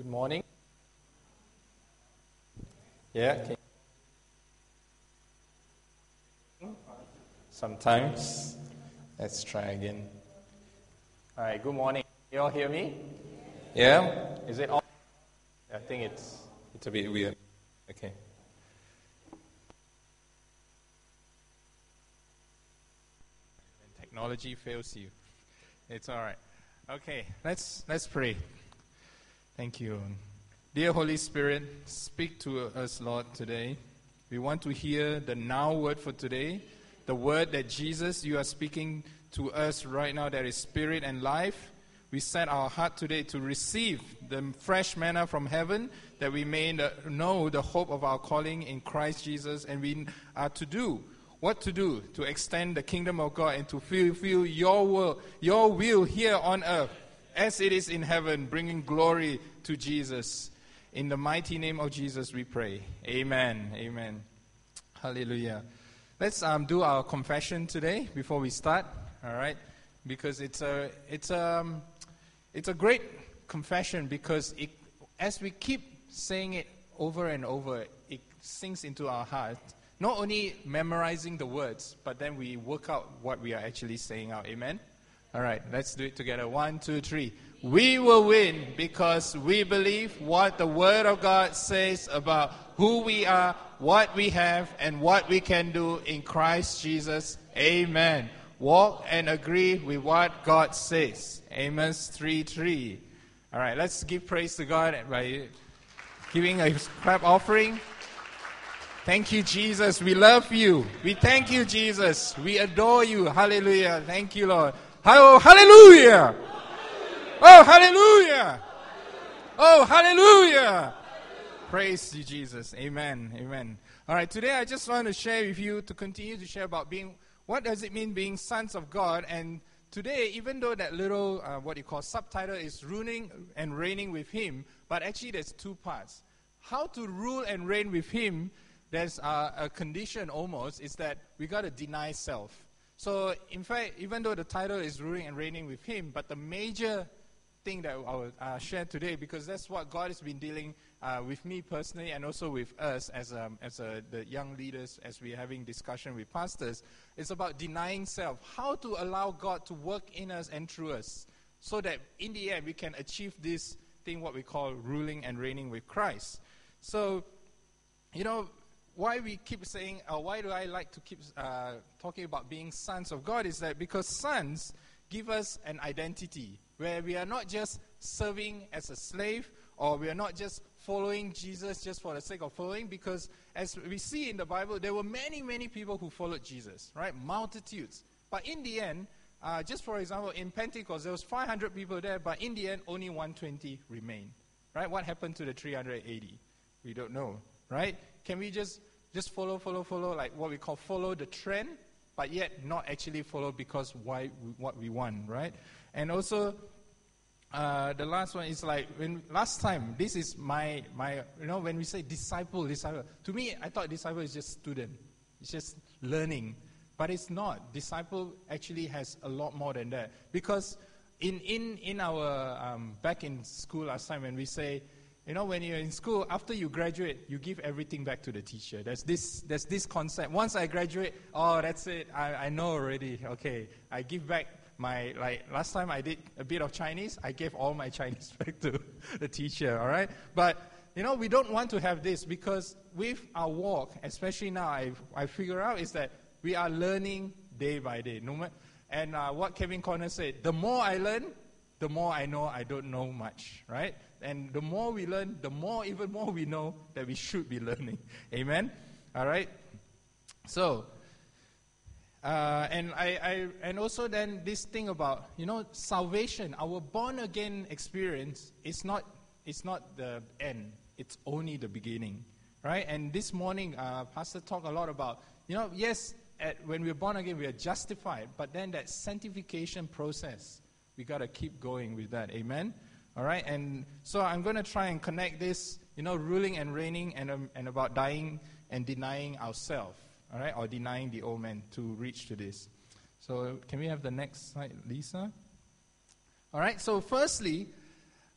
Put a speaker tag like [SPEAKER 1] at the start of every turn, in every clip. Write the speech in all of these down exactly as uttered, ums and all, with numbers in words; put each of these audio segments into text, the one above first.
[SPEAKER 1] Good morning. Yeah. Can Sometimes. Let's try again. All right. Good morning. You all hear me? Yeah. Is it on? I think it's it's a bit weird. Okay. When technology fails you, it's all right. Okay. Let's let's pray. Thank you. Dear Holy Spirit, speak to us, Lord, today. We want to hear the now word for today, the word that Jesus, you are speaking to us right now, that is spirit and life. We set our heart today to receive the fresh manna from heaven, that we may know the hope of our calling in Christ Jesus, and we are to do what to do to extend the kingdom of God and to fulfill your will, your will here on earth as it is in heaven, bringing glory to Jesus. In the mighty name of Jesus we pray. Amen. Amen. Hallelujah. Let's um, do our confession today before we start. All right, because it's a it's um it's a great confession, because it, as we keep saying it over and over, it sinks into our heart. Not only memorizing the words, but then we work out what we are actually saying out. Amen. All right, let's do it together. One, two, three. We will win because we believe what the Word of God says about who we are, what we have, and what we can do in Christ Jesus. Amen. Walk and agree with what God says. Amos three three. All right, let's give praise to God by giving a clap offering. Thank you, Jesus. We love you. We thank you, Jesus. We adore you. Hallelujah. Thank you, Lord. Oh, hallelujah. Oh, hallelujah. Oh, hallelujah. Praise you, Jesus. Amen. Amen. All right, today I just want to share with you, to continue to share about being, what does it mean being sons of God? And today, even though that little, uh, what you call subtitle is ruling and reigning with Him, but actually there's two parts. How to rule and reign with Him, there's uh, a condition almost, is that we got to deny self. So, in fact, even though the title is ruling and reigning with Him, but the major thing that I will uh, share today, because that's what God has been dealing uh, with me personally, and also with us as um, as uh, the young leaders, as we're having discussion with pastors, it's about denying self. How to allow God to work in us and through us, so that in the end we can achieve this thing, what we call ruling and reigning with Christ. So, you know, why we keep saying, or why do I like to keep uh, talking about being sons of God, is that because sons give us an identity where we are not just serving as a slave, or we are not just following Jesus just for the sake of following, because as we see in the Bible, there were many, many people who followed Jesus, right? Multitudes. But in the end, uh, just for example, in Pentecost, there was five hundred people there, but in the end, only one hundred twenty remained, right? What happened to the three hundred eighty? We don't know, right? Can we just just follow, follow, follow, like what we call follow the trend, but yet not actually follow because why what we want, right? And also, uh, the last one is like, when last time, this is my, my, you know, when we say disciple, disciple, to me, I thought disciple is just student. It's just learning. But it's not. Disciple actually has a lot more than that. Because in, in, in our, um, back in school last time, when we say, you know, when you're in school, after you graduate, you give everything back to the teacher. There's this there's this concept. Once I graduate, oh, that's it. I, I know already. Okay, I give back my, like, last time I did a bit of Chinese, I gave all my Chinese back to the teacher, all right? But, you know, we don't want to have this, because with our walk, especially now, I I figure out is that we are learning day by day. No matter, and uh, what Kevin Conner said, the more I learn, the more I know I don't know much, right? And the more we learn, the more, even more we know that we should be learning. Amen? All right? So, uh, and I, I, and also then this thing about, you know, salvation, our born-again experience is not, it's not the end. It's only the beginning, right? And this morning, uh, Pastor talked a lot about, you know, yes, at, when we're born again, we are justified, but then that sanctification process, we got to keep going with that. Amen? All right, and so I'm going to try and connect this, you know, ruling and reigning, and um, and about dying and denying ourselves, all right, or denying the old man, to reach to this. So can we have the next slide, Lisa? All right, so firstly,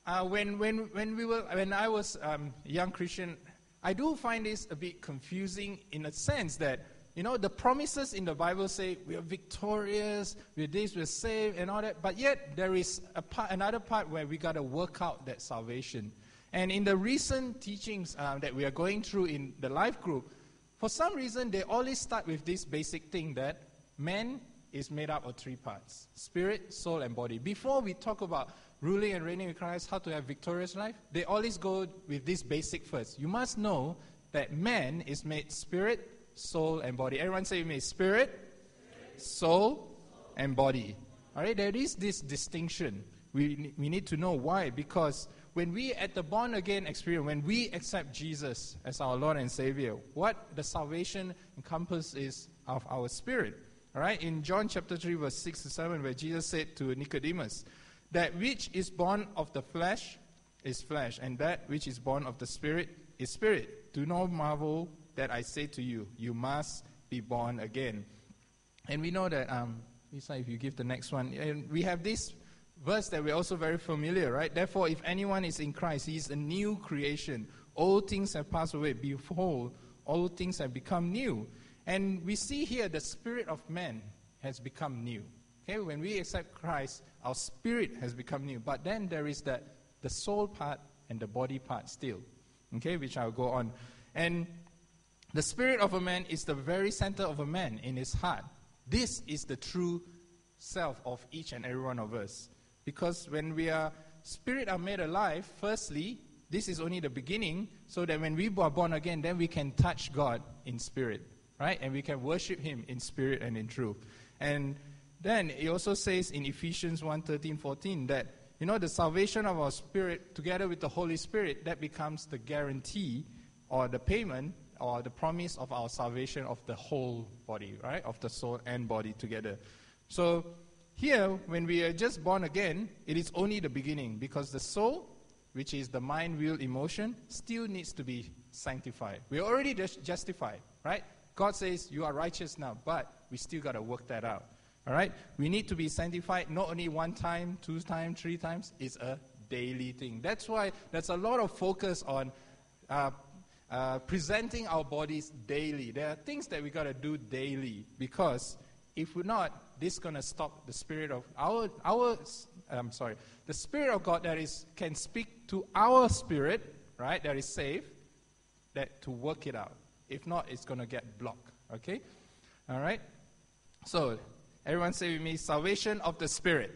[SPEAKER 1] uh, when when when we were when I was um, a young Christian, I do find this a bit confusing in a sense that, you know, the promises in the Bible say we are victorious, we're this, we're saved, and all that. But yet there is a part, another part where we got to work out that salvation. And in the recent teachings uh, that we are going through in the life group, for some reason they always start with this basic thing that man is made up of three parts: spirit, soul, and body. Before we talk about ruling and reigning with Christ, how to have victorious life, they always go with this basic first. You must know that man is made spirit, soul, and body. Everyone say with me: spirit, spirit. soul, and body. All right, there is this distinction. We, we need to know why. Because when we at the born again experience, when we accept Jesus as our Lord and Savior, what the salvation encompasses is of our spirit. All right, in John chapter three, verse six to seven, where Jesus said to Nicodemus, that which is born of the flesh is flesh, and that which is born of the spirit is spirit. Do not marvel that I say to you, you must be born again. And we know that, um, Lisa, if you give the next one, and we have this verse that we're also very familiar, right? Therefore, if anyone is in Christ, he is a new creation. All things have passed away. Behold, all things have become new. And we see here the spirit of man has become new. Okay, when we accept Christ, our spirit has become new. But then there is that the soul part and the body part still. Okay, which I'll go on. And the spirit of a man is the very center of a man in his heart. This is the true self of each and every one of us. Because when we are spirit are made alive, firstly, this is only the beginning, so that when we are born again, then we can touch God in spirit, right? And we can worship Him in spirit and in truth. And then it also says in Ephesians one, thirteen, fourteen that, you know, the salvation of our spirit together with the Holy Spirit, that becomes the guarantee or the payment or the promise of our salvation of the whole body, right? Of the soul and body together. So here, when we are just born again, it is only the beginning, because the soul, which is the mind, will, emotion, still needs to be sanctified. We are already just justified, right? God says you are righteous now, but we still got to work that out. All right? We need to be sanctified not only one time, two times, three times. It's a daily thing. That's why there's a lot of focus on uh, uh, presenting our bodies daily. There are things that we got to do daily, because if we're not, this is going to stop the spirit of our, our I'm sorry, the Spirit of God that is can speak to our spirit, right, that is saved, that to work it out. If not, it's going to get blocked, okay? All right? So, everyone say with me, salvation of the Spirit.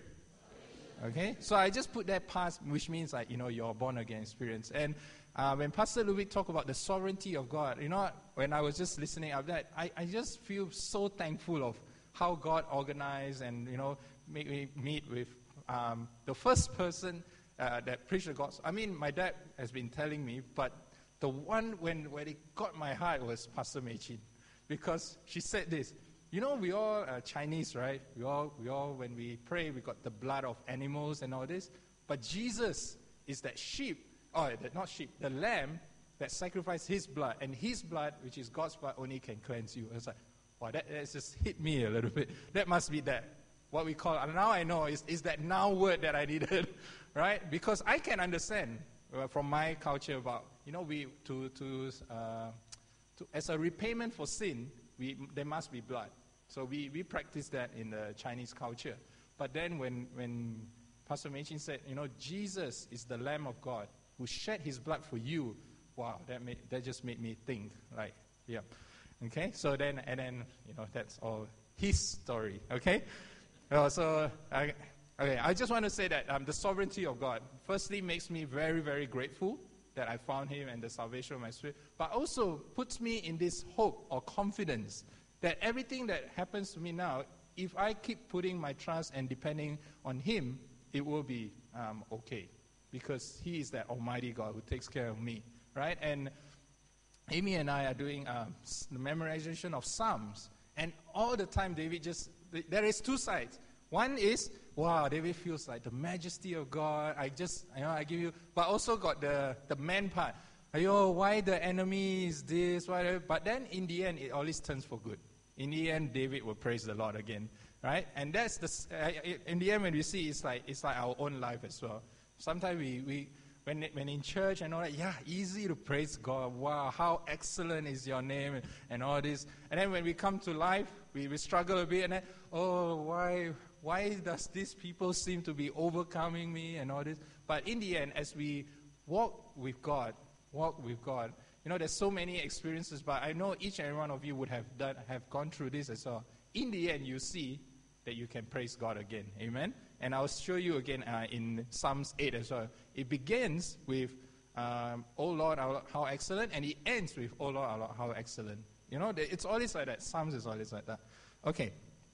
[SPEAKER 1] Okay? So I just put that past, which means like, you know, your born-again experience. And uh, when Pastor Ludwig talked about the sovereignty of God, you know, when I was just listening of that, I, I just feel so thankful of how God organized and, you know, make me meet with um, the first person uh, that preached the gospel. I mean, my dad has been telling me, but the one when, when it got my heart was Pastor Mei Chin, because she said this, you know, we all are Chinese, right? We all, we all, when we pray, we got the blood of animals and all this, but Jesus is that sheep, or that, not sheep, the lamb that sacrificed his blood, and his blood, which is God's blood, only can cleanse you. It's like, wow, that, that just hit me a little bit. That must be that, what we call, and now I know, is, is that now word that I needed, right? Because I can understand uh, from my culture about, you know, we, to, to, uh, to as a repayment for sin, we, there must be blood. So we, we practice that in the Chinese culture. But then when, when Pastor Mei Chin said, you know, Jesus is the Lamb of God who shed his blood for you, wow, that made, that just made me think, like, yeah. Okay, so then, and then, you know, that's all his story, okay? Uh, so, I, okay, I just want to say that um, the sovereignty of God, firstly, makes me very, very grateful that I found him and the salvation of my spirit, but also puts me in this hope or confidence that everything that happens to me now, if I keep putting my trust and depending on him, it will be um, okay, because he is that almighty God who takes care of me, right? And Amy and I are doing um, the memorization of Psalms, and all the time David just, there is two sides. One is, wow, David feels like the majesty of God. I just, you know, I give you, but also got the, the man part. Ayo, why the enemy is this, why? But then in the end, it always turns for good. In the end, David will praise the Lord again, right? And that's the, uh, in the end when we see, it's like, it's like our own life as well. Sometimes we, we when, when in church and all that, yeah, easy to praise God. Wow, how excellent is your name and, and all this. And then when we come to life, we, we struggle a bit and then, oh, why why does these people seem to be overcoming me and all this? But in the end, as we walk with God, walk with God, you know, there's so many experiences, but I know each and every one of you would have done, have gone through this as well. In the end, you see that you can praise God again. Amen? And I'll show you again uh, in Psalms eight as well. It begins with, um, Oh Lord, how excellent, and it ends with, Oh Lord, how excellent. You know, it's always like that. Psalms is always like that. Okay,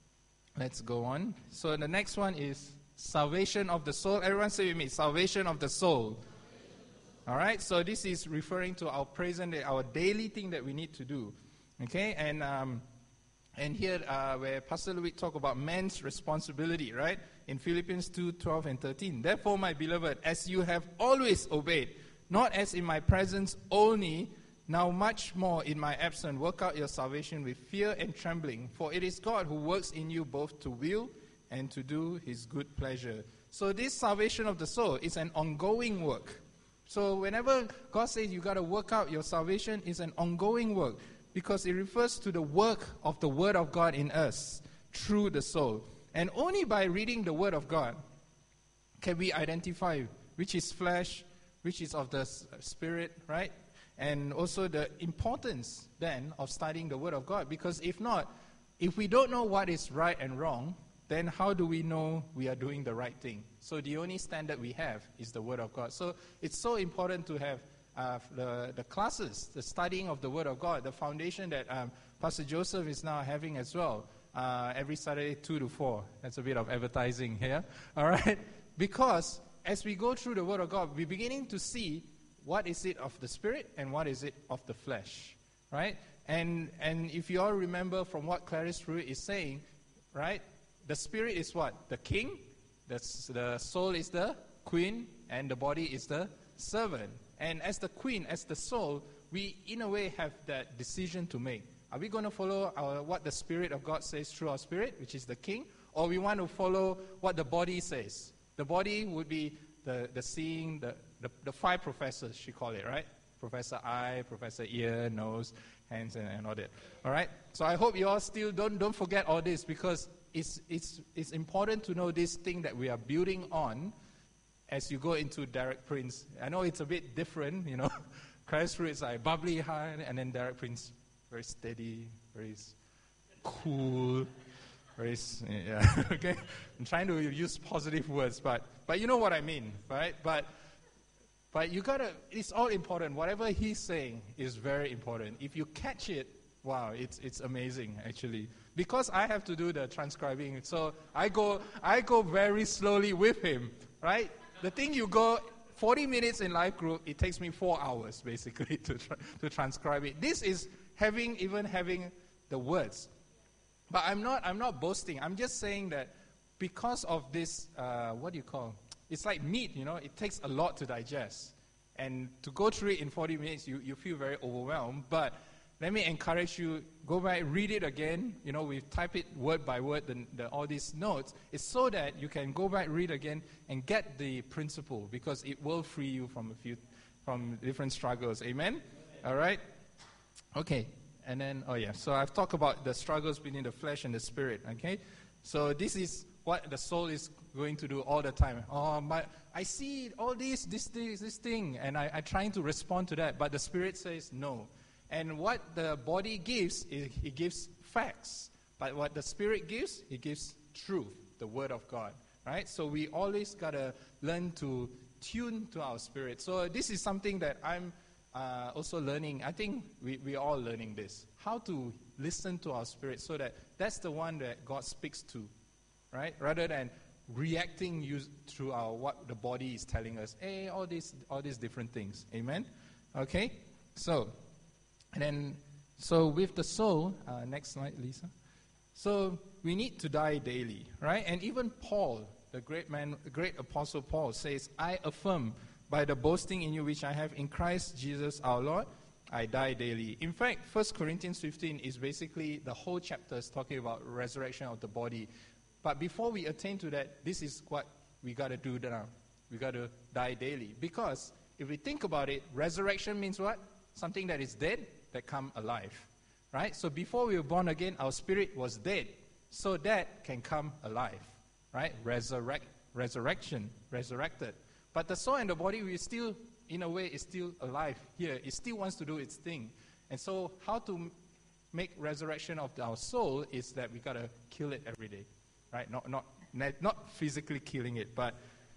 [SPEAKER 1] let's go on. So the next one is salvation of the soul. Everyone say with me, salvation of the soul. All right, so this is referring to our present day, our daily thing that we need to do. Okay, and um, and here uh, where Pastor Louis talk about man's responsibility, right? In Philippians two, twelve and thirteen. Therefore, my beloved, as you have always obeyed, not as in my presence only, now much more in my absence, work out your salvation with fear and trembling. For it is God who works in you both to will and to do his good pleasure. So this salvation of the soul is an ongoing work. So whenever God says you got to work out your salvation, it's an ongoing work because it refers to the work of the Word of God in us through the soul. And only by reading the Word of God can we identify which is flesh, which is of the Spirit, right? And also the importance then of studying the Word of God. Because if not, if we don't know what is right and wrong, then how do we know we are doing the right thing? So the only standard we have is the Word of God. So it's so important to have uh, the, the classes, the studying of the Word of God, the foundation that um, Pastor Joseph is now having as well, uh, every Saturday, two to four. That's a bit of advertising here, all right? Because as we go through the Word of God, we're beginning to see what is it of the Spirit and what is it of the flesh, right? And, and if you all remember from what Clarice Pruitt is saying, right, the Spirit is what? The king. The, the soul is the queen. And the body is the servant. And as the queen, as the soul, we in a way have that decision to make. Are we going to follow our, what the Spirit of God says through our spirit, which is the king? Or we want to follow what the body says? The body would be the, the seeing, the, the, the five professors, she call it, right? Professor eye, Professor ear, nose, hands, and, and all that. All right? So I hope you all still don't, don't forget all this because It's, it's, it's important to know this thing that we are building on as you go into Derek Prince. I know it's a bit different, you know. Christ Fruit is like bubbly high, and then Derek Prince, very steady, very cool, very, yeah, okay. I'm trying to use positive words, but, but you know what I mean, right? But, but you gotta, it's all important. Whatever he's saying is very important. If you catch it, wow, it's, it's amazing, actually. Because I have to do the transcribing, so I go I go very slowly with him, right? The thing you go forty minutes in life group, it takes me four hours basically to tra- to transcribe it. This is having even having the words, but I'm not I'm not boasting. I'm just saying that because of this, uh, what do you call? It's like meat, you know. It takes a lot to digest, and to go through it in forty minutes, you you feel very overwhelmed, but let me encourage you, go back, read it again. You know, we type it word by word, the, the, all these notes. It's so that you can go back, read again, and get the principle, because it will free you from a few, from different struggles. Amen? Amen. All right? Okay. And then, oh yeah, so I've talked about the struggles between the flesh and the spirit, okay? So this is what the soul is going to do all the time. Oh, my, I see all this, this, this, this thing, and I, I'm trying to respond to that, but the spirit says no. And what the body gives, it, it gives facts. But what the Spirit gives, it gives truth, the Word of God. Right? So we always got to learn to tune to our spirit. So this is something that I'm uh, also learning. I think we, we're all learning this. How to listen to our spirit so that that's the one that God speaks to. Right? Rather than reacting use, through our what the body is telling us. Hey, all these, all these different things. Amen? Okay? So... And then, so with the soul, uh, next slide, Lisa. So we need to die daily, right? And even Paul, the great man, the great apostle Paul says, I affirm by the boasting in you which I have in Christ Jesus our Lord, I die daily. In fact, First Corinthians fifteen is basically the whole chapter is talking about resurrection of the body. But before we attain to that, this is what we got to do now. we got to die daily. Because if we think about it, resurrection means what? Something that is dead that come alive, right? So before we were born again, our spirit was dead, so that can come alive, right? Resurrect, resurrection, resurrected. But the soul and the body, we still, in a way, is still alive here. It still wants to do its thing. And so how to m- make resurrection of our soul is that we got to kill it every day, right? Not, not, not physically killing it, but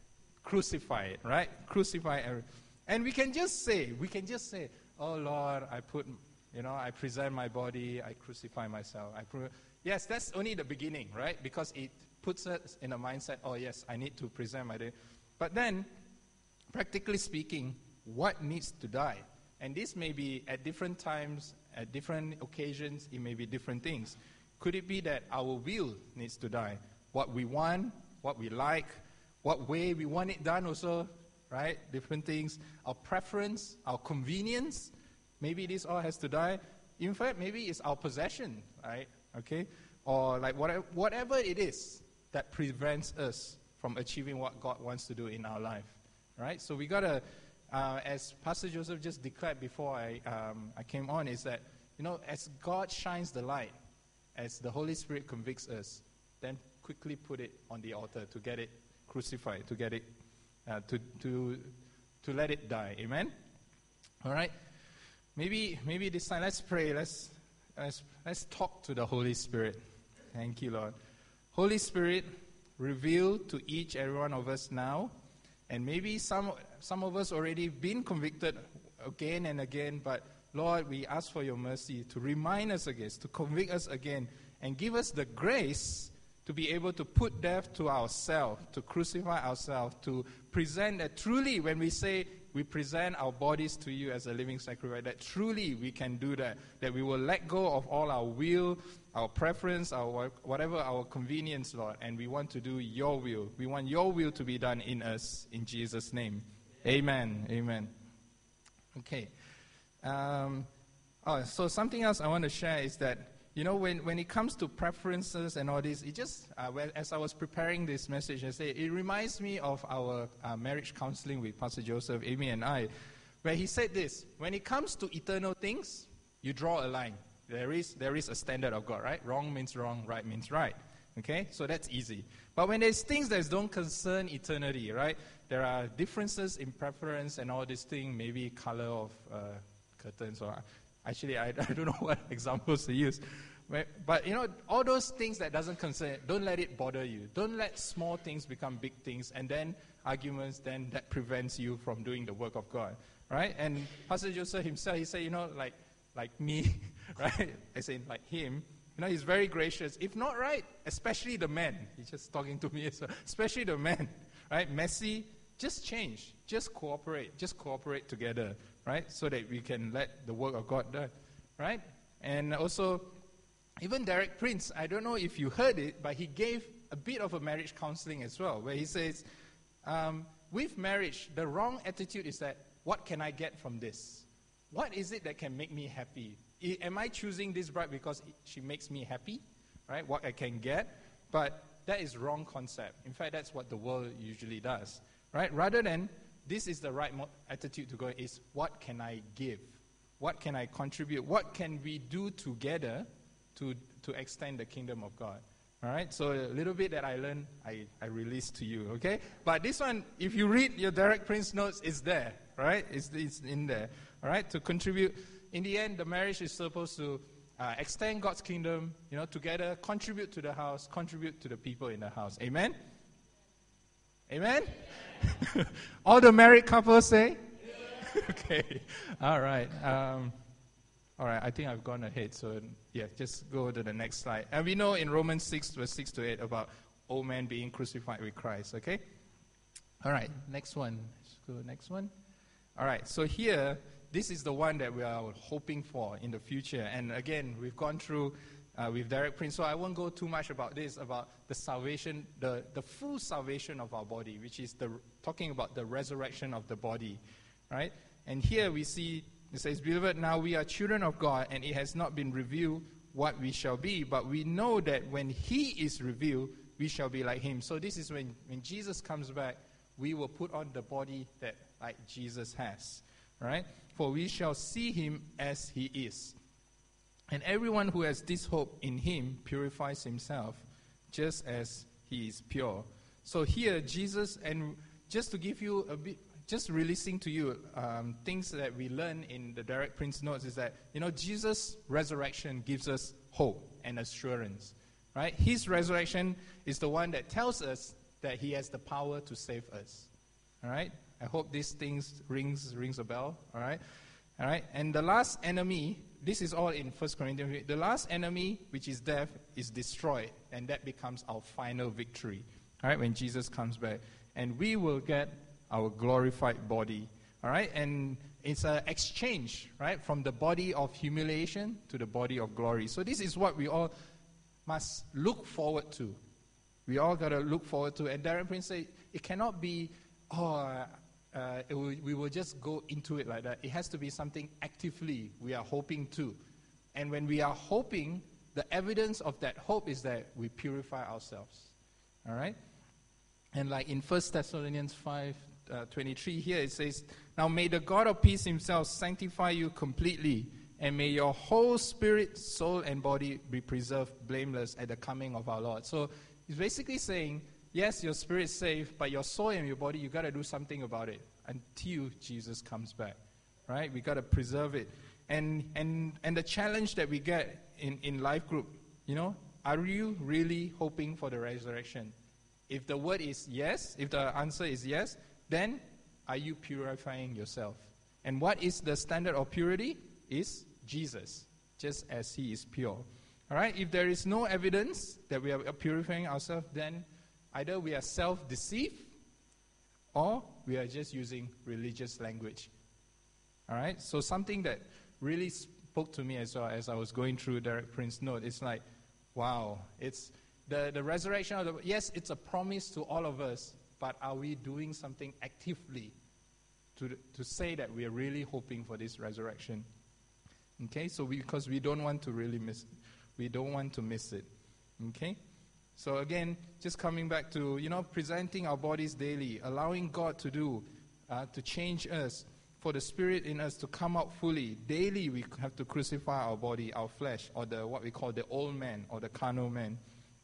[SPEAKER 1] crucify it, right? Crucify every. And we can just say, we can just say, oh Lord, I put, you know, I present my body, I crucify myself. I pro- yes, that's only the beginning, right? Because it puts us in a mindset, oh yes, I need to present my body. But then, practically speaking, what needs to die? And this may be at different times, at different occasions, it may be different things. Could it be that our will needs to die? What we want, what we like, what way we want it done also, right? Different things. Our preference, our convenience, maybe this all has to die. In fact, maybe it's our possession, right? Okay? Or like whatever, whatever it is that prevents us from achieving what God wants to do in our life, right? So we got to, uh, as Pastor Joseph just declared before I, um, I came on, is that, you know, as God shines the light, as the Holy Spirit convicts us, then quickly put it on the altar to get it crucified, to get it Uh, to to to let it die. Amen. All right. Maybe maybe this time let's pray. Let's let's let's talk to the Holy Spirit. Thank you, Lord. Holy Spirit, reveal to each every one of us now, and maybe some some of us already been convicted again and again. But Lord, we ask for your mercy to remind us again, to convict us again, and give us the grace to be able to put death to ourselves, to crucify ourselves, to present that truly when we say we present our bodies to you as a living sacrifice, that truly we can do that, that we will let go of all our will, our preference, our whatever our convenience, Lord, and we want to do your will. We want your will to be done in us, in Jesus' name. Amen. Amen. Okay. Um, oh, so something else I want to share is that, you know, when, when it comes to preferences and all this, it just, uh, well, as I was preparing this message, I say it reminds me of our uh, marriage counseling with Pastor Joseph, Amy, and I, where he said this: when it comes to eternal things, you draw a line. There is there is a standard of God, right? Wrong means wrong, right means right. Okay, so that's easy. But when there's things that don't concern eternity, right? There are differences in preference and all these things, maybe color of uh, curtains or. Actually, I, I don't know what examples to use. But, but, you know, all those things that doesn't concern, don't let it bother you. Don't let small things become big things, and then arguments, then that prevents you from doing the work of God, right? And Pastor Joseph himself, he said, you know, like like me, right? I say like him, you know, he's very gracious. If not right, especially the men. He's just talking to me, so especially the men, right? Messy, just change. Just cooperate. Just cooperate together. Right, so that we can let the work of God done, right? And also, even Derek Prince, I don't know if you heard it, but he gave a bit of a marriage counseling as well, where he says, um, with marriage, the wrong attitude is that, what can I get from this? What is it that can make me happy? I, am I choosing this bride because it, she makes me happy, right? What I can get, but that is wrong concept. In fact, that's what the world usually does, right? Rather than this is the right mo- attitude to go is, what can I give? What can I contribute? What can we do together to to extend the kingdom of God? All right, so a little bit that I learned, I, I release to you, okay? But this one, if you read your Derek Prince notes, it's there, right? It's, it's in there, all right? To contribute. In the end, the marriage is supposed to uh, extend God's kingdom, you know, together, contribute to the house, contribute to the people in the house. Amen? Amen? All the married couples say? Yeah. Okay. All right. Um, all right. I think I've gone ahead. So, yeah, just go to the next slide. And we know in Romans six, verse six to eight about old man being crucified with Christ. Okay? All right. Next one. Let's go next one. All right. So here, this is the one that we are hoping for in the future. And again, we've gone through Uh, with Derek Prince, so I won't go too much about this, about the salvation, the, the full salvation of our body, which is the talking about the resurrection of the body, right? And here we see, it says, beloved, now we are children of God, and it has not been revealed what we shall be, but we know that when he is revealed, we shall be like him. So this is when, when Jesus comes back, we will put on the body that like Jesus has. Right? For we shall see him as he is. And everyone who has this hope in him purifies himself, just as he is pure. So here, Jesus, and just to give you a bit, just releasing to you um, things that we learn in the Derek Prince notes is that, you know, Jesus' resurrection gives us hope and assurance, right? His resurrection is the one that tells us that he has the power to save us, all right? I hope these things rings rings a bell, all right? All right, and the last enemy, this is all in First Corinthians, the last enemy, which is death, is destroyed, and that becomes our final victory, all right, when Jesus comes back. And we will get our glorified body, all right? And it's an exchange, right, from the body of humiliation to the body of glory. So this is what we all must look forward to. We all got to look forward to. And Darren Prince said, it cannot be, oh, uh, it will, we will just go into it like that. It has to be something actively we are hoping to. And when we are hoping, the evidence of that hope is that we purify ourselves, all right? And like in First Thessalonians five, Uh, twenty-three here, it says, now may the God of peace himself sanctify you completely, and may your whole spirit, soul, and body be preserved blameless at the coming of our Lord. So he's basically saying, yes, your spirit's saved, but your soul and your body, you got to do something about it until Jesus comes back, right? We got to preserve it. And and and the challenge that we get in, in life group, you know, are you really hoping for the resurrection? If the word is yes, if the answer is yes, then are you purifying yourself? And what is the standard of purity? Is Jesus, just as he is pure. All right? If there is no evidence that we are purifying ourselves, then either we are self-deceived or we are just using religious language. All right? So something that really spoke to me as well as I was going through Derek Prince's note, it's like, wow, it's the, the resurrection of the, yes, it's a promise to all of us, but are we doing something actively to to say that we are really hoping for this resurrection? Okay, so we, because we don't want to really miss, we don't want to miss it. Okay, so again, just coming back to, you know, presenting our bodies daily, allowing God to do, uh, to change us, for the Spirit in us to come out fully. Daily, we have to crucify our body, our flesh, or the what we call the old man or the carnal man.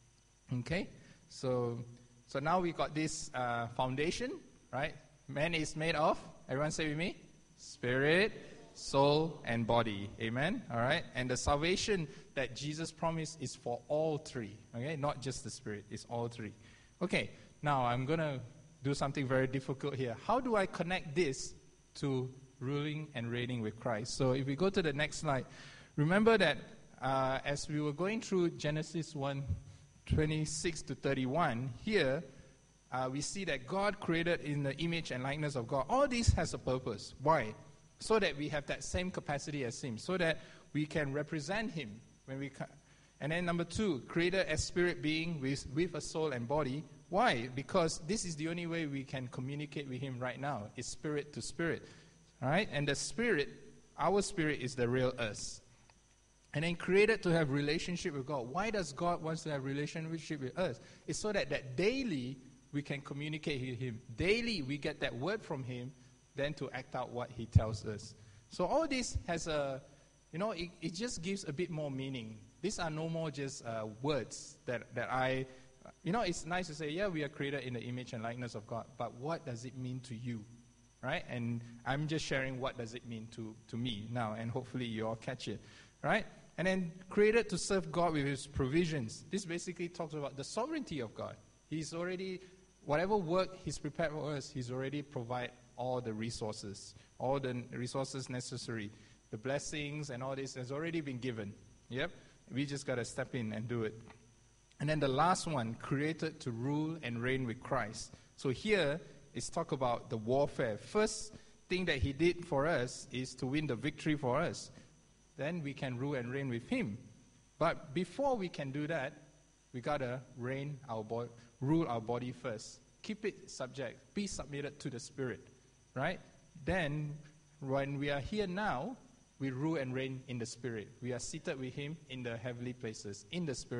[SPEAKER 1] Okay, so. So now we got this uh, foundation, right? Man is made of, everyone say with me, spirit, soul, and body. Amen? All right? And the salvation that Jesus promised is for all three. Okay? Not just the spirit. It's all three. Okay. Now I'm going to do something very difficult here. How do I connect this to ruling and reigning with Christ? So if we go to the next slide, remember that uh, as we were going through Genesis one, twenty-six to thirty-one, here uh, we see that God created in the image and likeness of God. All this has a purpose. Why? So that we have that same capacity as him, so that we can represent him when we. Ca- and then number two, created as spirit being with, with a soul and body. Why? Because this is the only way we can communicate with him right now. It's spirit to spirit, all right? And the spirit, our spirit, is the real us. And then created to have relationship with God. Why does God want to have relationship with us? It's so that, that daily we can communicate with him. Daily we get that word from him, then to act out what he tells us. So all this has a, you know, it, it just gives a bit more meaning. These are no more just uh, words that, that I, you know, it's nice to say, yeah, we are created in the image and likeness of God, but what does it mean to you? Right? And I'm just sharing what does it mean to, to me now, and hopefully you all catch it. Right? And then created to serve God with his provisions. This basically talks about the sovereignty of God. He's already, whatever work he's prepared for us, he's already provided all the resources, all the resources necessary. The blessings and all this has already been given. Yep. We just got to step in and do it. And then the last one, created to rule and reign with Christ. So here is talk about the warfare. First thing that he did for us is to win the victory for us. Then we can rule and reign with him. But before we can do that, we got to reign our bo- rule our body first. Keep it subject. Be submitted to the Spirit. Right? Then, when we are here now, we rule and reign in the Spirit. We are seated with him in the heavenly places, in the Spirit.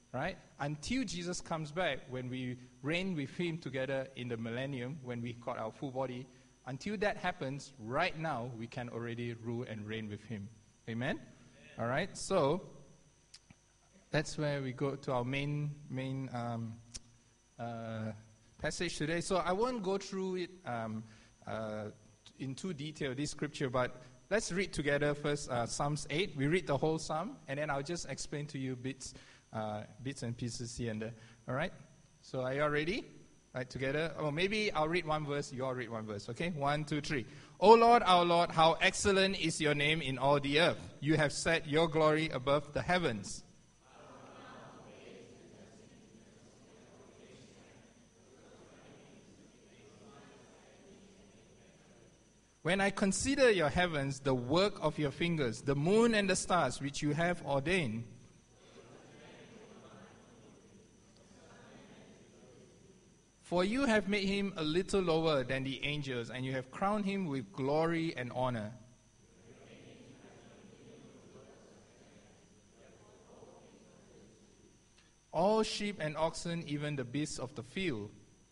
[SPEAKER 1] right? Until Jesus comes back, when we reign with him together in the millennium, when we got our full body, until that happens, right now, we can already rule and reign with him. Amen? Amen. All right, so that's where we go to our main main um, uh, passage today. So I won't go through it um, uh, in too detail, this scripture, but let's read together first uh, Psalms eight. We read the whole psalm, and then I'll just explain to you bits, uh, bits and pieces here and there. All right? So are you all ready? Right, together. Or maybe I'll read one verse, you all read one verse. Okay? One, two, three. O Lord, our Lord, how excellent is your name in all the earth. You have set your glory above the heavens. When I consider your heavens, the work of your fingers, the moon and the stars which you have ordained, for you have made him a little lower than the angels, and you have crowned him with glory and honor. All sheep and oxen, even the beasts of the field.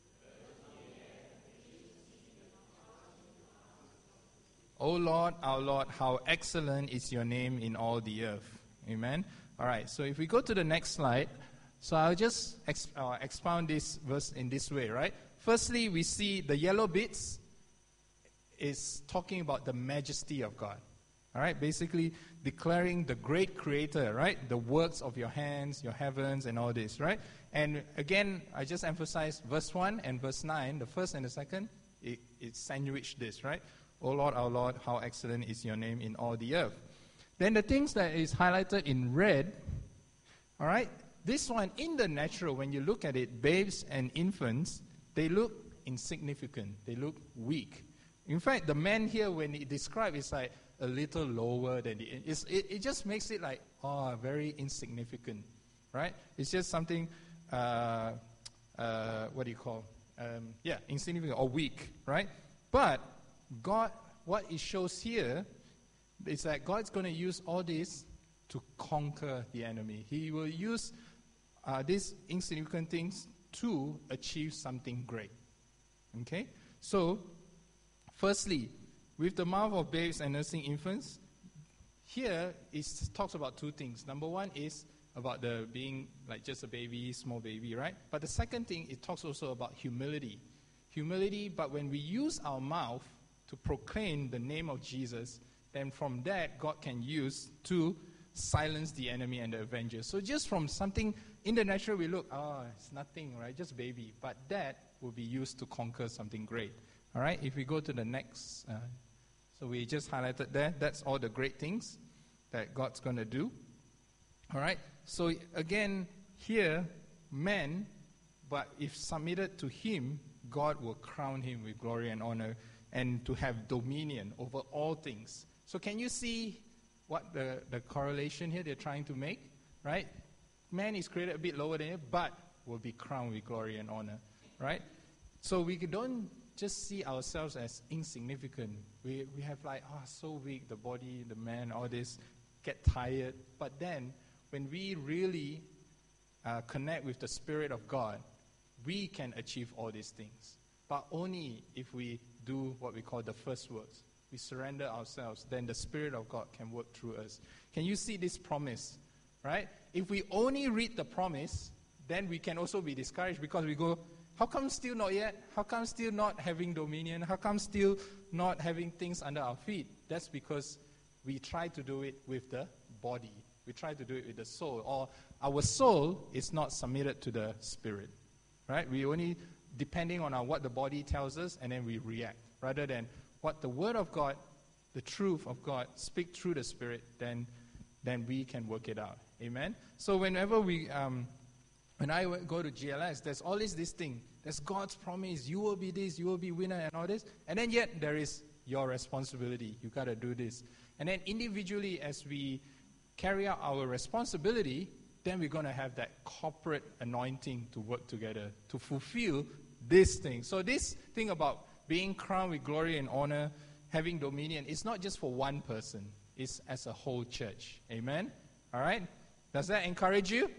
[SPEAKER 1] O Lord, our Lord, how excellent is your name in all the earth. Amen. All right, so if we go to the next slide, so I'll just exp- uh, expound this verse in this way, right? Firstly, we see the yellow bits is talking about the majesty of God. All right, basically declaring the great creator, right? The works of your hands, your heavens, and all this, right? And again, I just emphasize verse one and verse nine, the first and the second, it, it sandwiched this, right? O Lord, our Lord, how excellent is your name in all the earth. Then the things that is highlighted in red, all right, this one in the natural, when you look at it, babes and infants, they look insignificant. They look weak. In fact, the man here, when he described, it's like a little lower than the, it's, it, it just makes it like, oh, very insignificant, right? It's just something, uh, uh, what do you call, um, yeah, insignificant or weak, right? But God, what it shows here is that God's going to use all this to conquer the enemy. He will use uh, these insignificant things to achieve something great. Okay? So, firstly, with the mouth of babes and nursing infants, here it talks about two things. Number one is about the being like just a baby, small baby, right? But the second thing, it talks also about humility. Humility, but when we use our mouth to proclaim the name of Jesus, then from that, God can use to silence the enemy and the avenger. So just from something in the natural, we look, oh, it's nothing, right? Just baby. But that will be used to conquer something great. All right? If we go to the next, uh, so we just highlighted there, that's all the great things that God's going to do. All right? So again, here, man, but if submitted to him, God will crown him with glory and honor and to have dominion over all things. So can you see what the, the correlation here they're trying to make, right? Man is created a bit lower than it, but will be crowned with glory and honor, right? So we don't just see ourselves as insignificant. We we have like, oh, so weak, the body, the man, all this, get tired. But then, when we really uh, connect with the Spirit of God, we can achieve all these things. But only if we do what we call the first works. We surrender ourselves, then the Spirit of God can work through us. Can you see this promise, right? If we only read the promise, then we can also be discouraged because we go, how come still not yet? How come still not having dominion? How come still not having things under our feet? That's because we try to do it with the body. We try to do it with the soul. Or our soul is not submitted to the Spirit, right? We only depending on our, what the body tells us, and then we react. Rather than what the Word of God, the truth of God, speak through the Spirit, then then we can work it out. Amen? So whenever we, um, when I go to G L S, there's always this thing. There's God's promise. You will be this, you will be winner and all this. And then yet there is your responsibility. You got to do this. And then individually as we carry out our responsibility, then we're going to have that corporate anointing to work together to fulfill this thing. So this thing about being crowned with glory and honor, having dominion, it's not just for one person. It's as a whole church. Amen? All right? Does that encourage you?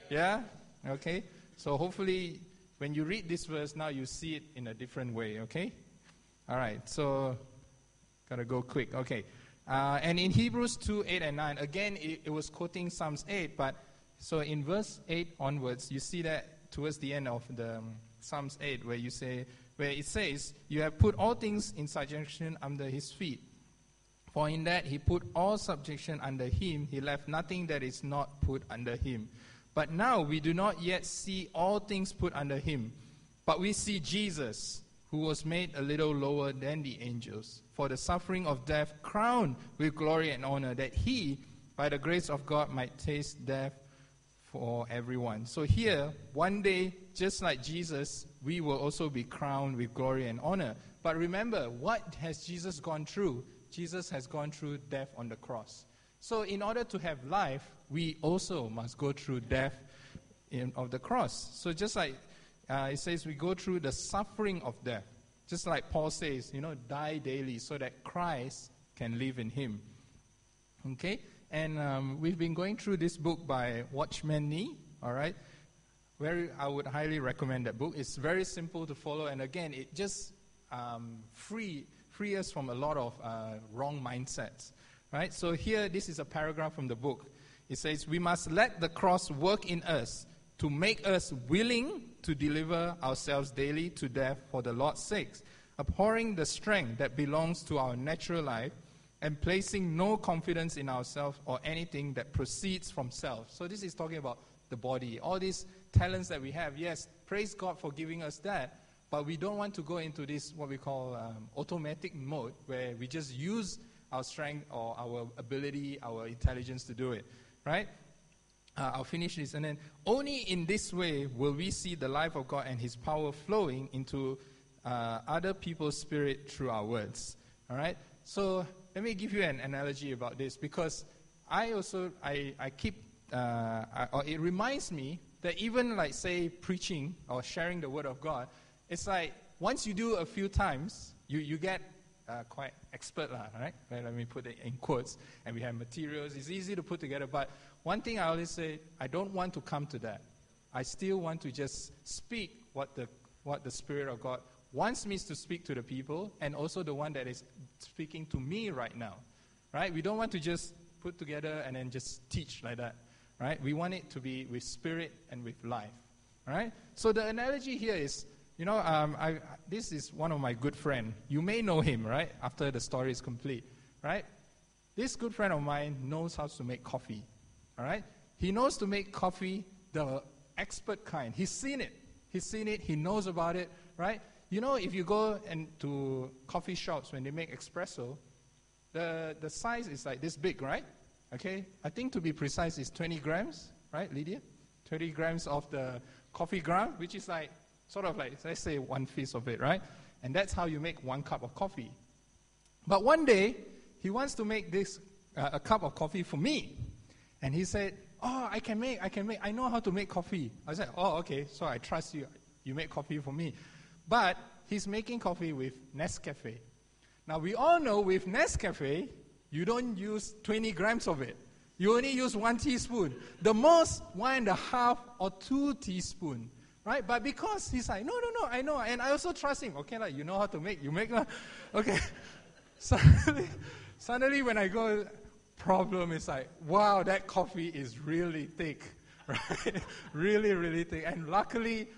[SPEAKER 1] Yeah? Okay? So hopefully when you read this verse now, you see it in a different way, okay? All right, so gotta go quick. Okay. Uh, and in Hebrews two, eight and nine, again, it, it was quoting Psalms eight, but so in verse eight onwards, you see that towards the end of the um, Psalms eight, where you say, where it says, you have put all things in subjection under his feet. For in that he put all subjection under him, he left nothing that is not put under him. But now we do not yet see all things put under him, but we see Jesus, who was made a little lower than the angels, for the suffering of death, crowned with glory and honor, that he, by the grace of God, might taste death for everyone. So here, one day, just like Jesus, we will also be crowned with glory and honor. But remember, what has Jesus gone through? Jesus has gone through death on the cross. So in order to have life, we also must go through death in, of the cross. So just like Uh, it says we go through the suffering of death. Just like Paul says, you know, die daily so that Christ can live in him. Okay? And um, we've been going through this book by Watchman Nee, all right? Very, I would highly recommend that book. It's very simple to follow, and again, it just um, free, free us from a lot of uh, wrong mindsets, right? So here, this is a paragraph from the book. It says, we must let the cross work in us to make us willing to deliver ourselves daily to death for the Lord's sake, abhorring the strength that belongs to our natural life and placing no confidence in ourselves or anything that proceeds from self. So this is talking about the body. All these talents that we have, yes, praise God for giving us that, but we don't want to go into this, what we call um, automatic mode, where we just use our strength or our ability, our intelligence to do it, right? Uh, I'll finish this. And then only in this way will we see the life of God and his power flowing into uh, other people's spirit through our words. All right? So let me give you an analogy about this, because I also, I, I keep, uh, I, or it reminds me that even like, say, preaching or sharing the word of God, it's like once you do a few times, you, you get uh, quite expert, lah, right? Right? Let me put it in quotes. And we have materials. It's easy to put together, but one thing I always say, I don't want to come to that. I still want to just speak what the what the Spirit of God wants me to speak to the people, and also the one that is speaking to me right now, right? We don't want to just put together and then just teach like that, right? We want it to be with spirit and with life, right? So the analogy here is, you know, um, I, this is one of my good friends. You may know him, right, after the story is complete, right? This good friend of mine knows how to make coffee. All right? He knows to make coffee the expert kind. He's seen it. He's seen it. He knows about it, right? You know, if you go and to coffee shops when they make espresso, the, the size is like this big, right? Okay? I think to be precise is twenty grams, right, Lydia? twenty grams of the coffee ground, which is like, sort of like, let's say one fifth of it, right? And that's how you make one cup of coffee. But one day, he wants to make this, uh, a cup of coffee for me. And he said, oh, I can make, I can make, I know how to make coffee. I said, oh, okay, so I trust you. You make coffee for me. But he's making coffee with Nescafe. Now, we all know with Nescafe, you don't use twenty grams of it. You only use one teaspoon. The most, one and a half or two teaspoons. Right? But because he's like, no, no, no, I know. And I also trust him. Okay, like, you know how to make, you make. Okay. Suddenly, suddenly when I go, problem is like, wow, that coffee is really thick, right? really, really thick. And luckily,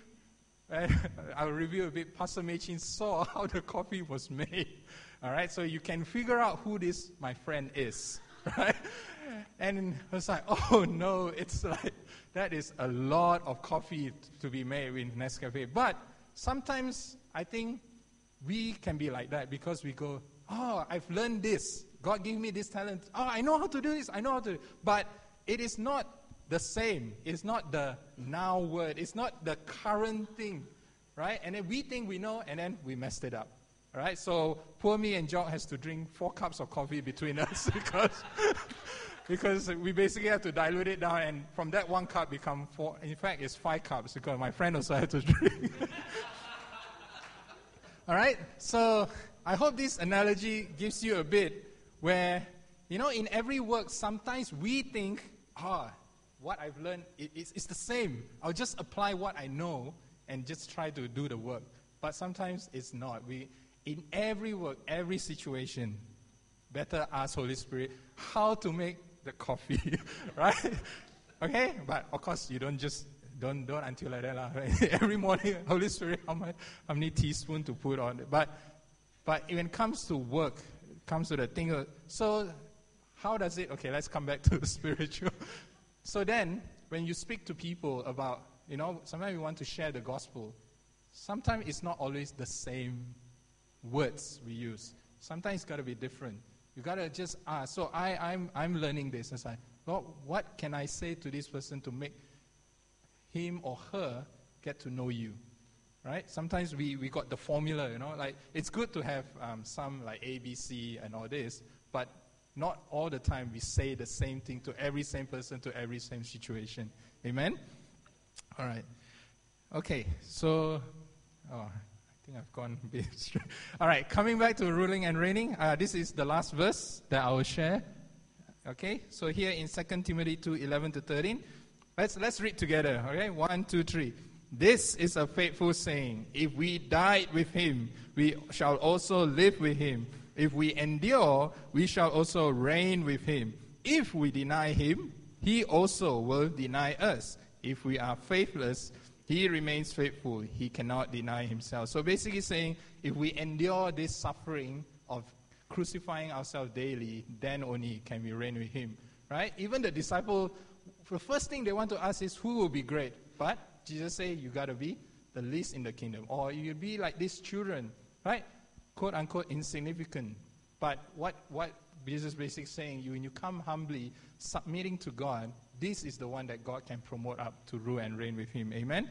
[SPEAKER 1] I'll review a bit, Pastor Mei-Chin saw how the coffee was made, all right? So you can figure out who this, my friend, is, right? And it's like, oh, no, it's like, that is a lot of coffee to be made with Nescafe. But sometimes I think we can be like that because we go, oh, I've learned this. God gave me this talent. Oh, I know how to do this. I know how to. But it is not the same. It's not the now word. It's not the current thing, right? And then we think we know, and then we messed it up, all right? So poor me and Jock has to drink four cups of coffee between us because because we basically have to dilute it down, and from that one cup become four. In fact, it's five cups because my friend also had to drink. All right? So I hope this analogy gives you a bit where, you know, in every work, sometimes we think, ah, oh, what I've learned, it, it's, it's the same. I'll just apply what I know and just try to do the work. But sometimes it's not. We, in every work, every situation, better ask Holy Spirit how to make the coffee, right? Okay? But of course, you don't just, don't don't until like that. Lah, right? Every morning, Holy Spirit, how many, how many teaspoons to put on it? But, but when it comes to work, it comes to the thing, of, so how does it, okay, let's come back to the spiritual. So then, when you speak to people about, you know, sometimes we want to share the gospel. Sometimes it's not always the same words we use. Sometimes it's got to be different. You got to just ask. So I, I'm, I'm learning this. It's like, Lord, what can I say to this person to make him or her get to know you? Right? Sometimes we, we got the formula, you know. Like, it's good to have um, some like A, B, C and all this, but not all the time we say the same thing to every same person, to every same situation. Amen? All right. Okay, so, oh, I think I've gone a bit straight. All right, coming back to ruling and reigning, uh, this is the last verse that I will share. Okay, so here in Second Timothy two, eleven to thirteen, let's, let's read together, okay? One, two, three. This is a faithful saying. If we died with him, we shall also live with him. If we endure, we shall also reign with him. If we deny him, he also will deny us. If we are faithless, he remains faithful. He cannot deny himself. So basically saying, if we endure this suffering of crucifying ourselves daily, then only can we reign with him. Right? Even the disciple, the first thing they want to ask is, who will be great? But Jesus said, you got to be the least in the kingdom. Or you'll be like these children, right? Quote unquote insignificant. But what, what Jesus basically saying, you when you come humbly, submitting to God, this is the one that God can promote up to rule and reign with him. Amen?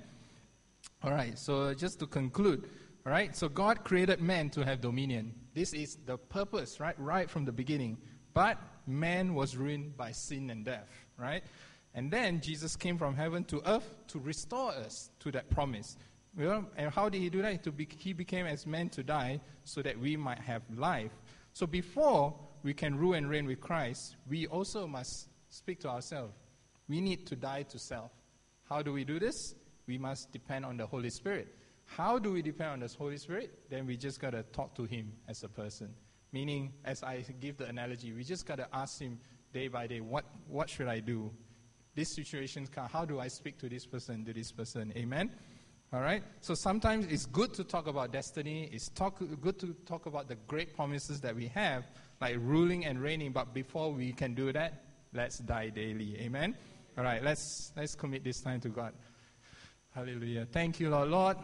[SPEAKER 1] All right, so just to conclude, all right, so God created man to have dominion. This is the purpose, right, right from the beginning. But man was ruined by sin and death, right? And then Jesus came from heaven to earth to restore us to that promise. You know, and how did he do that? To be, he became as man to die so that we might have life. So before we can rule and reign with Christ, we also must speak to ourselves. We need to die to self. How do we do this? We must depend on the Holy Spirit. How do we depend on the Holy Spirit? Then we just got to talk to him as a person. Meaning, as I give the analogy, we just got to ask him day by day, what, what should I do? This situation, how do I speak to this person, to this person? Amen? All right? So sometimes it's good to talk about destiny. It's talk, good to talk about the great promises that we have, like ruling and reigning. But before we can do that, let's die daily. Amen? All right, let's let's commit this time to God. Hallelujah. Thank you, Lord. Lord,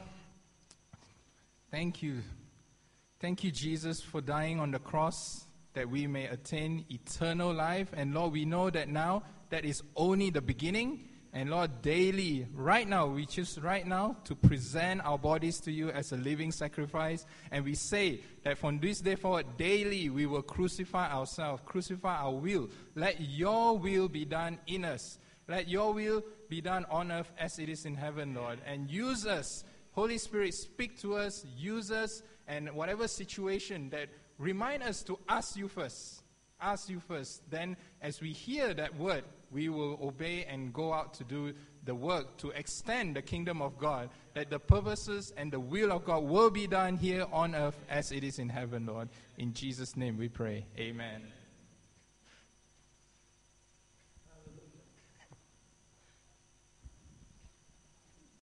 [SPEAKER 1] thank you. Thank you, Jesus, for dying on the cross that we may attain eternal life. And Lord, we know that now that is only the beginning. And Lord, daily, right now, we choose right now to present our bodies to you as a living sacrifice. And we say that from this day forward, daily, we will crucify ourselves, crucify our will. Let your will be done in us. Let your will be done on earth as it is in heaven, Lord. And use us. Holy Spirit, speak to us, use us, and whatever situation that remind us to ask you first. Ask you first. Then as we hear that word, we will obey and go out to do the work to extend the kingdom of God, that the purposes and the will of God will be done here on earth as it is in heaven, Lord. In Jesus' name we pray. Amen.